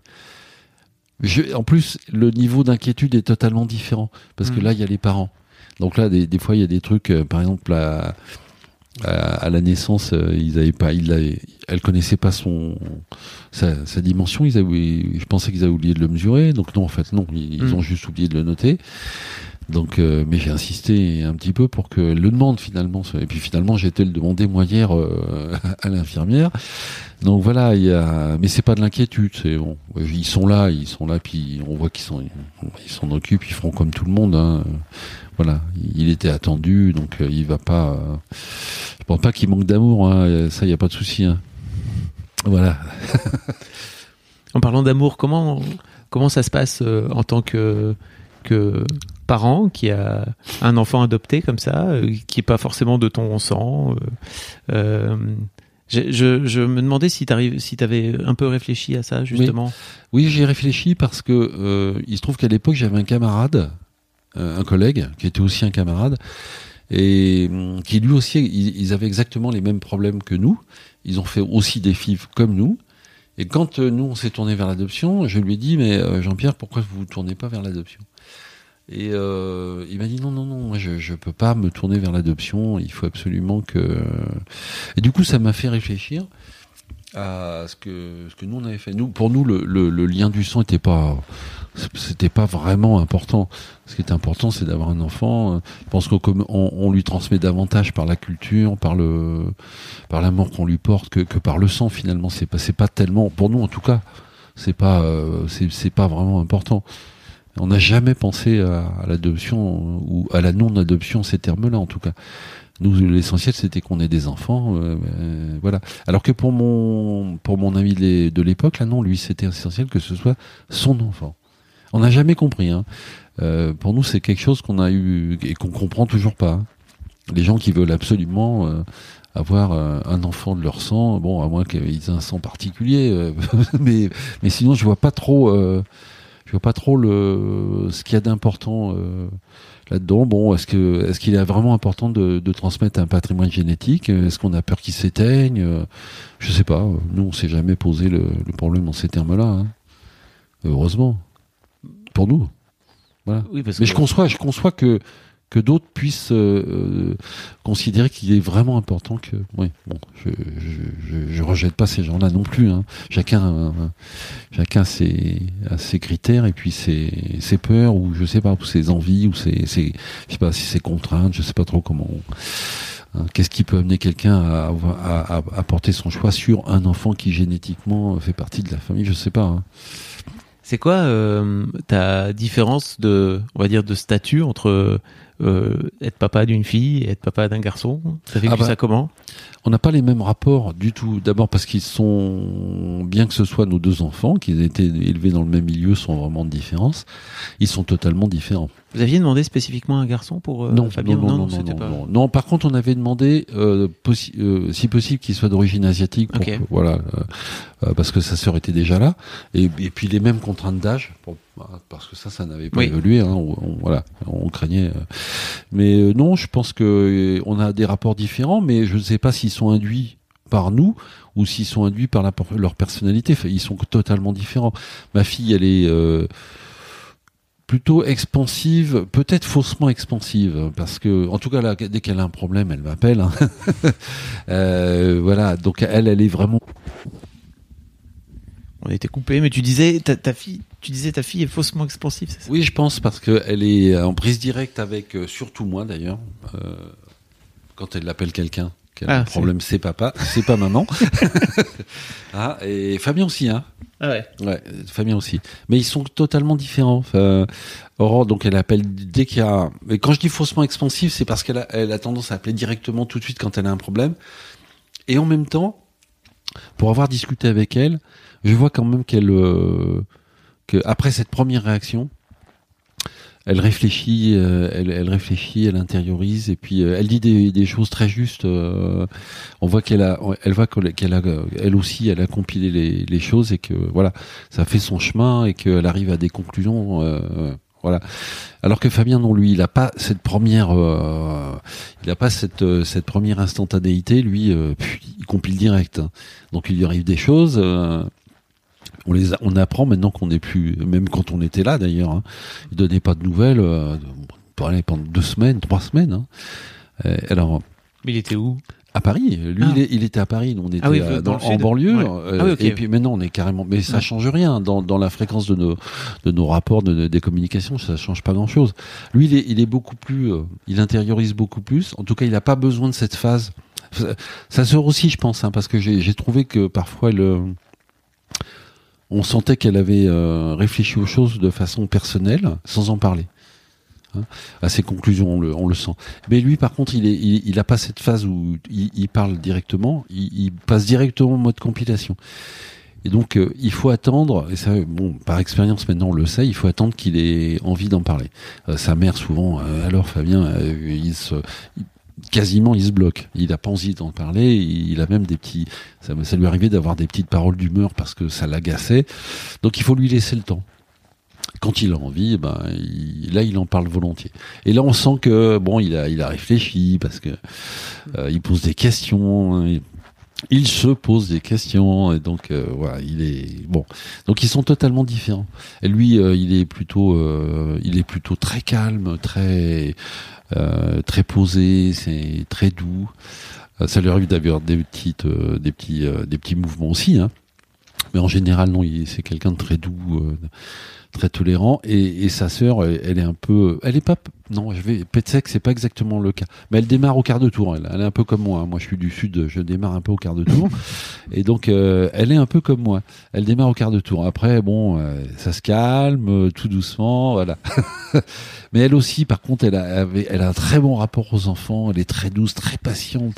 D: En plus, le niveau d'inquiétude est totalement différent parce que là il y a les parents. Donc là des fois il y a des trucs, par exemple à la naissance, elle connaissait pas sa dimension. Je pensais qu'ils avaient oublié de le mesurer. Donc non, en fait non, ils ont juste oublié de le noter. Donc, mais j'ai insisté un petit peu pour qu'elle le demande finalement. Et puis finalement, j'ai été le demander moi hier à l'infirmière. Donc voilà, mais c'est pas de l'inquiétude. C'est bon, ils sont là, puis on voit ils s'en occupent, ils feront comme tout le monde. Voilà, il était attendu, donc il va pas. Je pense pas qu'il manque d'amour, ça y a pas de souci. Voilà.
C: En parlant d'amour, comment ça se passe en tant que parent qui a un enfant adopté comme ça, qui est pas forcément de ton sang. Je me demandais si t'avais un peu réfléchi à ça justement.
D: Oui, j'y ai réfléchi parce que il se trouve qu'à l'époque j'avais un camarade, un collègue qui était aussi un camarade et qui lui aussi, ils avaient exactement les mêmes problèmes que nous. Ils ont fait aussi des FIV comme nous. Et quand nous on s'est tourné vers l'adoption, je lui ai dit mais Jean-Pierre, pourquoi vous vous tournez pas vers l'adoption ? Et il m'a dit non, moi je peux pas me tourner vers l'adoption, il faut absolument que... Et du coup ça m'a fait réfléchir à ce que nous on avait fait. Pour nous le lien du sang c'était pas vraiment important. Ce qui est important c'est d'avoir un enfant. Je pense qu'on lui transmet davantage par la culture, par l'amour qu'on lui porte que par le sang finalement. C'est pas tellement, pour nous en tout cas, c'est pas vraiment important. On n'a jamais pensé à l'adoption ou à la non-adoption, ces termes-là en tout cas. Nous, l'essentiel, c'était qu'on ait des enfants, voilà. Alors que pour mon ami de l'époque, là, non, lui, c'était essentiel que ce soit son enfant. On n'a jamais compris, hein. Pour nous, c'est quelque chose qu'on a eu et qu'on comprend toujours pas, hein. Les gens qui veulent absolument avoir un enfant de leur sang, bon, à moins qu'ils aient un sang particulier, mais sinon, je vois pas trop ce qu'il y a d'important là-dedans. Bon, est-ce qu'il est vraiment important de transmettre un patrimoine génétique? Est-ce qu'on a peur qu'il s'éteigne? Je sais pas. Nous, on s'est jamais posé le problème en ces termes-là, hein. Heureusement. Pour nous. Voilà.
C: Oui, parce
D: mais
C: que...
D: je conçois que d'autres puissent considérer qu'il est vraiment important que... Oui, bon, je rejette pas ces gens-là non plus, hein. Chacun a ses critères et puis ses peurs, ou je sais pas, ou ses envies, ou je sais pas si ses contraintes, je sais pas trop comment... Qu'est-ce qui peut amener quelqu'un à porter son choix sur un enfant qui génétiquement fait partie de la famille, je sais pas, hein.
C: C'est quoi ta différence on va dire, de statut entre être papa d'une fille et être papa d'un garçon? Ça fait ça comment?
D: On n'a pas les mêmes rapports du tout. D'abord parce qu'ils sont, bien que ce soit nos deux enfants, qui aient été élevés dans le même milieu, sont vraiment de différence. Ils sont totalement différents.
C: Vous aviez demandé spécifiquement un garçon pour Fabien?
D: Non, par contre, on avait demandé, si possible, qu'il soit d'origine asiatique, pour parce que sa sœur était déjà là, et puis les mêmes contraintes d'âge, parce que ça n'avait pas évolué, hein, on craignait. Mais non, je pense que on a des rapports différents, mais je ne sais pas s'ils sont induits par nous ou s'ils sont induits par leur personnalité. Enfin, ils sont totalement différents. Ma fille, elle est plutôt expansive, peut-être faussement expansive, parce que, en tout cas, là, dès qu'elle a un problème, elle m'appelle, hein. Voilà, donc elle est vraiment...
C: On a été coupé, mais tu disais ta fille est faussement expansive, c'est ça?
D: Oui, je pense, parce qu'elle est en prise directe avec, surtout moi d'ailleurs, quand elle appelle quelqu'un, qu'elle a un problème, c'est papa, c'est pas maman. Et Fabien aussi, hein.
C: Ah ouais.
D: Ouais, Fabien aussi. Mais ils sont totalement différents. Enfin, Aurore, donc elle appelle dès qu'il y a... Mais quand je dis faussement expansive, c'est parce qu'elle a tendance à appeler directement tout de suite quand elle a un problème. Et en même temps, pour avoir discuté avec elle, je vois quand même que après cette première réaction, elle réfléchit, elle intériorise, et puis elle dit des choses très justes. On voit qu'elle a elle aussi, elle a compilé les choses, et que voilà, ça fait son chemin, et qu'elle arrive à des conclusions. Voilà. Alors que Fabien, non, lui, il a pas cette première instantanéité. Lui, il compile direct. Donc il lui arrive des choses. On apprend maintenant qu'on n'est plus, même quand on était là d'ailleurs, hein, il donnait pas de nouvelles pendant 2 semaines, 3 semaines. Hein. Alors,
C: mais il était où? À
D: Paris. Lui, il était à Paris. Nous, on était en banlieue. Ouais. Okay. Et puis maintenant, on est carrément. Mais ça change rien dans la fréquence de nos rapports, des communications. Ça change pas grand-chose. Lui, il est beaucoup plus. Il intériorise beaucoup plus. En tout cas, il n'a pas besoin de cette phase. Ça sort aussi, je pense, hein, parce que j'ai trouvé que parfois on sentait qu'elle avait réfléchi aux choses de façon personnelle, sans en parler. Hein, à ses conclusions, on le sent. Mais lui, par contre, il a pas cette phase où il parle directement. Il passe directement en mode compilation. Et donc, il faut attendre. Et ça, bon, par expérience maintenant, on le sait. Il faut attendre qu'il ait envie d'en parler. Sa mère, souvent, alors Fabien, quasiment il se bloque, il a pas envie d'en parler, il a même des petits, ça lui arrivait d'avoir des petites paroles d'humeur parce que ça l'agaçait, donc il faut lui laisser le temps. Quand il a envie, il en parle volontiers. Et là on sent que bon, il a réfléchi, parce que il pose des questions, il se pose des questions, et donc voilà, il est bon. Donc ils sont totalement différents. Et lui, il est plutôt très calme, très posé, c'est très doux. Ça lui arrive d'avoir des petits mouvements aussi, hein. Mais en général, non, c'est quelqu'un de très doux, très tolérant. Et sa sœur, elle est un peu... Elle est pas... Non, Petsec, c'est pas exactement le cas. Mais elle démarre au quart de tour. Elle est un peu comme moi. Moi, je suis du Sud, je démarre un peu au quart de tour. Et donc, elle est un peu comme moi. Elle démarre au quart de tour. Après, bon, ça se calme, tout doucement, voilà. Mais elle aussi, par contre, elle a un très bon rapport aux enfants. Elle est très douce, très patiente.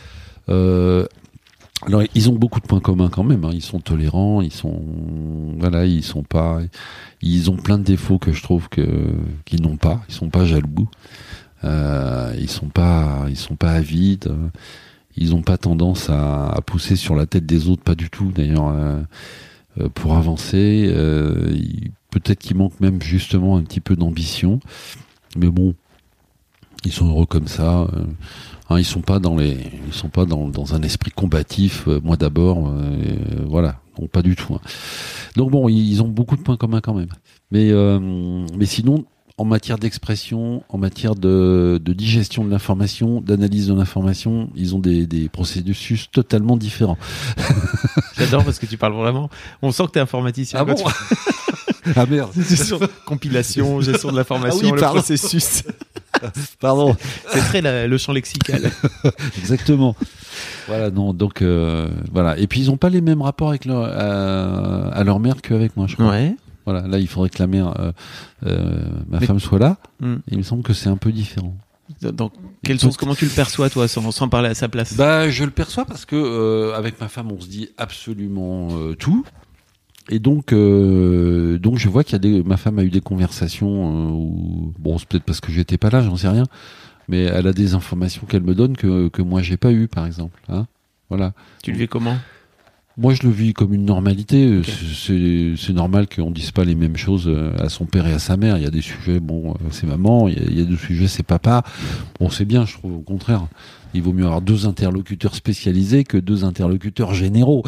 D: Alors, ils ont beaucoup de points communs quand même. Hein. Ils sont tolérants, ils sont pas. Ils ont plein de défauts que je trouve qu'ils n'ont pas. Ils sont pas jaloux. Ils sont pas avides. Ils ont pas tendance à pousser sur la tête des autres, pas du tout. D'ailleurs, pour avancer, peut-être qu'il manque même justement un petit peu d'ambition. Mais bon, ils sont heureux comme ça. Ils sont pas dans un esprit combatif. Moi d'abord, voilà, donc pas du tout. Hein. Donc bon, ils ont beaucoup de points communs quand même. Mais sinon, en matière d'expression, en matière de digestion de l'information, d'analyse de l'information, ils ont des processus totalement différents.
C: J'adore parce que tu parles vraiment. On sent que t'es informaticien.
D: Ah bon? Ah merde.
C: Compilation, gestion de l'information, le processus.
D: Pardon.
C: C'est très le champ lexical.
D: Exactement. Voilà, non, donc voilà. Et puis ils n'ont pas les mêmes rapports avec à leur mère qu'avec moi, je crois. Ouais. Voilà, là il faudrait que la mère, ma femme soit là. Il me semble que c'est un peu différent.
C: Dans quel sens, comment tu le perçois toi, sans parler à sa place?
D: Je le perçois parce que avec ma femme on se dit absolument tout. Et donc je vois ma femme a eu des conversations où, bon, c'est peut-être parce que j'étais pas là, j'en sais rien, mais elle a des informations qu'elle me donne que moi j'ai pas eu, par exemple. Hein, voilà. Tu
C: le vis comment?
D: Moi, je le vis comme une normalité. Okay. C'est normal qu'on dise pas les mêmes choses à son père et à sa mère. Il y a des sujets, bon, c'est maman. Il y a des sujets, c'est papa. Bon, c'est bien, je trouve. Au contraire, il vaut mieux avoir 2 interlocuteurs spécialisés que 2 interlocuteurs généraux.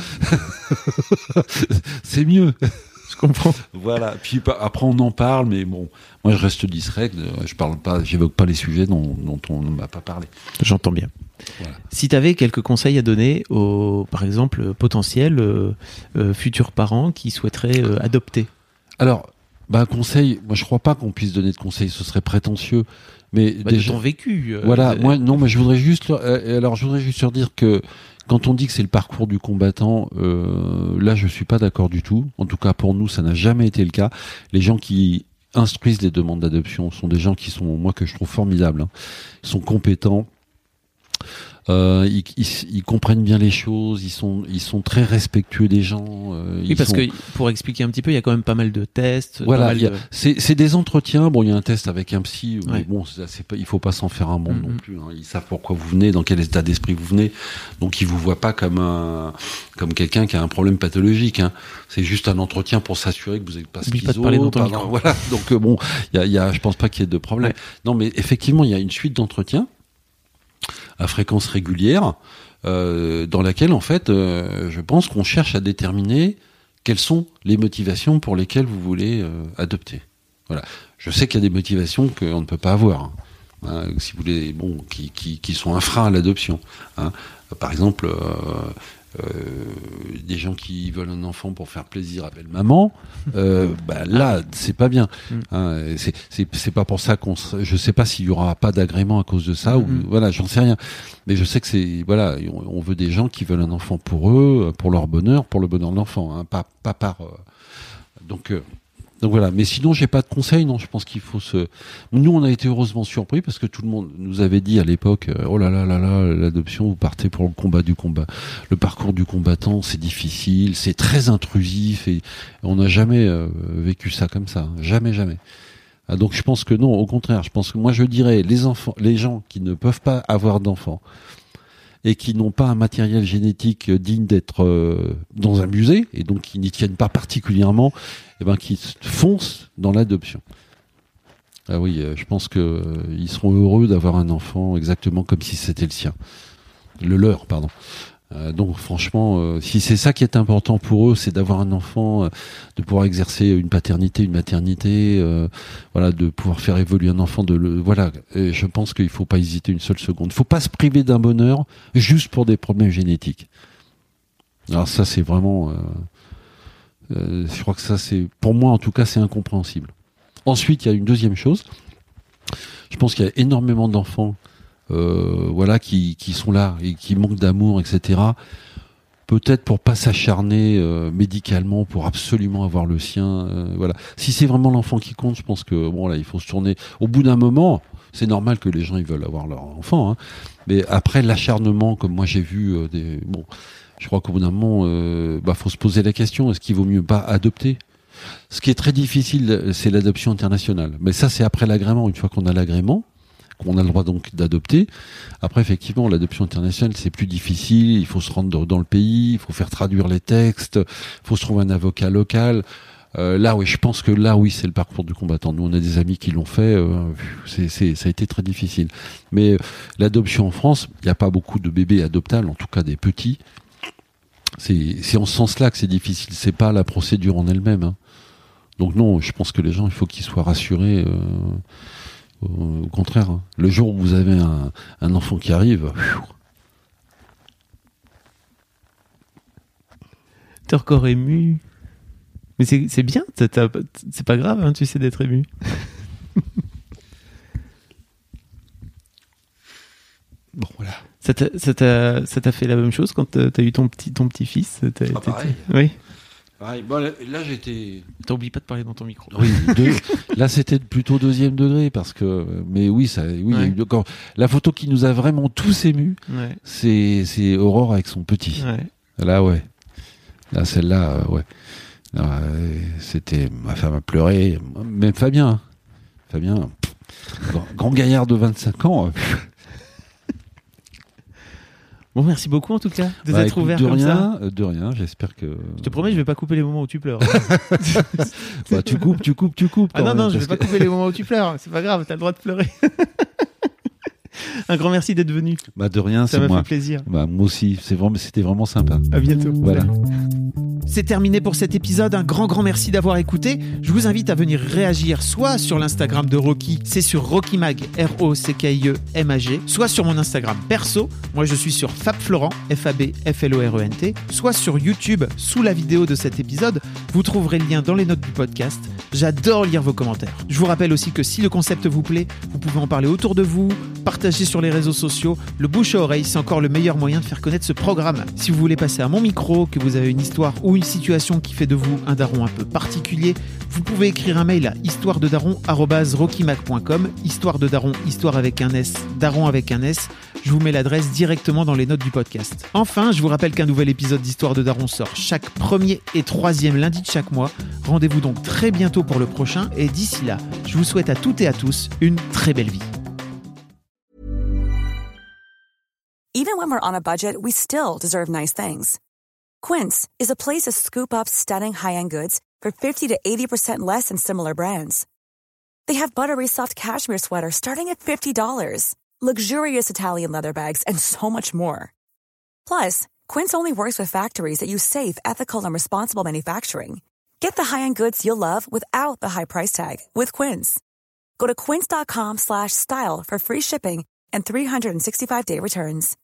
D: C'est mieux.
C: Je comprends.
D: Voilà. Puis après, on en parle, mais bon, moi, je reste discret. J'évoque pas les sujets dont on ne m'a pas parlé.
C: J'entends bien. Voilà. Si tu avais quelques conseils à donner aux, par exemple, potentiels futurs parents qui souhaiteraient adopter.
D: Alors, conseil, moi je crois pas qu'on puisse donner de conseils, ce serait prétentieux. Mais
C: déjà, de ton vécu.
D: Voilà, moi non, mais je voudrais juste leur dire que quand on dit que c'est le parcours du combattant, là je suis pas d'accord du tout. En tout cas pour nous, ça n'a jamais été le cas. Les gens qui instruisent les demandes d'adoption sont des gens qui sont, moi, que je trouve formidables. Hein. Ils sont compétents. Ils comprennent bien les choses, ils sont très respectueux des gens.
C: Oui, parce que pour expliquer un petit peu, il y a quand même pas mal de tests.
D: Voilà, c'est des entretiens. Bon, il y a un test avec un psy, mais bon, il faut pas s'en faire un monde non plus. Hein. Ils savent pourquoi vous venez, dans quel état d'esprit vous venez, donc ils vous voient pas comme quelqu'un qui a un problème pathologique. Hein. C'est juste un entretien pour s'assurer que vous n'êtes pas schizo.
C: Pas de parler dans ton micro.
D: Voilà. Donc bon, je pense pas qu'il y ait de problème. Ouais. Non, mais effectivement, il y a une suite d'entretiens à fréquence régulière, dans laquelle, en fait, je pense qu'on cherche à déterminer quelles sont les motivations pour lesquelles vous voulez adopter. Voilà. Je sais qu'il y a des motivations qu'on ne peut pas avoir, hein, si vous voulez, bon, qui sont un frein à l'adoption. Hein. Par exemple, des gens qui veulent un enfant pour faire plaisir à belle-maman, là, c'est pas bien. Hein, c'est pas pour ça je sais pas s'il y aura pas d'agrément à cause de ça, ou voilà, j'en sais rien. Mais je sais que on veut des gens qui veulent un enfant pour eux, pour leur bonheur, pour le bonheur de l'enfant, hein, pas par. Donc voilà, mais sinon j'ai pas de conseils, non, je pense qu'il faut Nous on a été heureusement surpris parce que tout le monde nous avait dit à l'époque, oh là là là là, l'adoption, vous partez pour le parcours du combattant, c'est difficile, c'est très intrusif et on n'a jamais vécu ça comme ça, hein, jamais. Ah, donc je pense que non, au contraire, je pense que moi je dirais les gens qui ne peuvent pas avoir d'enfants et qui n'ont pas un matériel génétique digne d'être dans un musée, et donc qui n'y tiennent pas particulièrement, qui foncent dans l'adoption. Ah oui, je pense qu'ils seront heureux d'avoir un enfant exactement comme si c'était le sien. Le leur, pardon. Donc franchement, si c'est ça qui est important pour eux, c'est d'avoir un enfant, de pouvoir exercer une paternité, une maternité, de pouvoir faire évoluer un enfant, et je pense qu'il faut pas hésiter une seule seconde. Il faut pas se priver d'un bonheur juste pour des problèmes génétiques. Alors ça, c'est vraiment Je crois que ça, c'est, pour moi en tout cas, c'est incompréhensible. Ensuite, il y a une deuxième chose. Je pense qu'il y a énormément d'enfants, qui sont là et qui manquent d'amour, etc. Peut-être pour pas s'acharner médicalement pour absolument avoir le sien. Voilà. Si c'est vraiment l'enfant qui compte, je pense que bon là, il faut se tourner. Au bout d'un moment, c'est normal que les gens ils veulent avoir leur enfant, hein. Mais après l'acharnement, comme moi j'ai vu je crois qu'au bout d'un moment, faut se poser la question, est-ce qu'il vaut mieux pas adopter ? Ce qui est très difficile, c'est l'adoption internationale. Mais ça, c'est après l'agrément. Une fois qu'on a l'agrément, qu'on a le droit donc d'adopter. Après, effectivement, l'adoption internationale, c'est plus difficile. Il faut se rendre dans le pays, il faut faire traduire les textes, il faut se trouver un avocat local. Là, oui, je pense que là, oui, c'est le parcours du combattant. Nous, on a des amis qui l'ont fait. Ça a été très difficile. Mais l'adoption en France, il n'y a pas beaucoup de bébés adoptables, en tout cas des petits. C'est en ce sens-là que c'est difficile. C'est pas la procédure en elle-même, hein. Donc non, je pense que les gens, il faut qu'ils soient rassurés. Au contraire, hein. Le jour où vous avez un enfant qui arrive...
C: T'es encore ému. Mais c'est bien, c'est pas grave, hein, tu sais, d'être ému.
D: Bon, voilà.
C: Ça t'a fait la même chose quand t'as eu ton petit-fils
D: Pareil.
C: Oui.
D: Pareil. Bon, là, j'étais...
C: T'oublies pas de parler dans ton micro.
D: Oui, là, c'était plutôt 2e degré, parce que... Mais oui, il y a eu... Quand, la photo qui nous a vraiment tous émus, c'est Aurore avec son petit. Ouais. Là, ouais. Là, celle-là, ouais. Là, c'était... Ma femme a pleuré. Même Fabien, grand gaillard de 25 ans...
C: Bon, merci beaucoup en tout cas de t'être ouvert comme ça.
D: De rien, j'espère que...
C: Je te promets, je vais pas couper les moments où tu pleures.
D: Tu coupes.
C: Ah non, je vais pas couper les moments où tu pleures. C'est pas grave, t'as le droit de pleurer. Un grand merci d'être venu.
D: De rien, c'est moi.
C: Ça m'a fait plaisir.
D: Moi aussi, c'était vraiment sympa.
C: À bientôt.
D: Voilà.
C: C'est terminé pour cet épisode. Un grand merci d'avoir écouté. Je vous invite à venir réagir soit sur l'Instagram de Rocky, c'est sur RockyMag, ROCKIEMAG, soit sur mon Instagram perso. Moi, je suis sur FabFlorent, FABFLORENT, soit sur YouTube sous la vidéo de cet épisode. Vous trouverez le lien dans les notes du podcast. J'adore lire vos commentaires. Je vous rappelle aussi que si le concept vous plaît, vous pouvez en parler autour de vous, partager sur les réseaux sociaux. Le bouche à oreille, c'est encore le meilleur moyen de faire connaître ce programme. Si vous voulez passer à mon micro, que vous avez une histoire ou une situation qui fait de vous un daron un peu particulier, vous pouvez écrire un mail à histoirededaron@rockymag.com. Histoire de daron, histoire avec un S, daron avec un S. Je vous mets l'adresse directement dans les notes du podcast. Enfin, je vous rappelle qu'un nouvel épisode d'Histoire de Daron sort chaque 1er et 3e lundi de chaque mois. Rendez-vous donc très bientôt pour le prochain et d'ici là, je vous souhaite à toutes et à tous une très belle vie.
G: Even when we're on a budget, we still deserve nice things. Quince is a place to scoop up stunning high-end goods for 50 to 80% less than similar brands. They have buttery soft cashmere sweaters starting at $50, luxurious Italian leather bags, and so much more. Plus, Quince only works with factories that use safe, ethical, and responsible manufacturing. Get the high-end goods you'll love without the high price tag with Quince. Go to quince.com/style for free shipping and 365-day returns.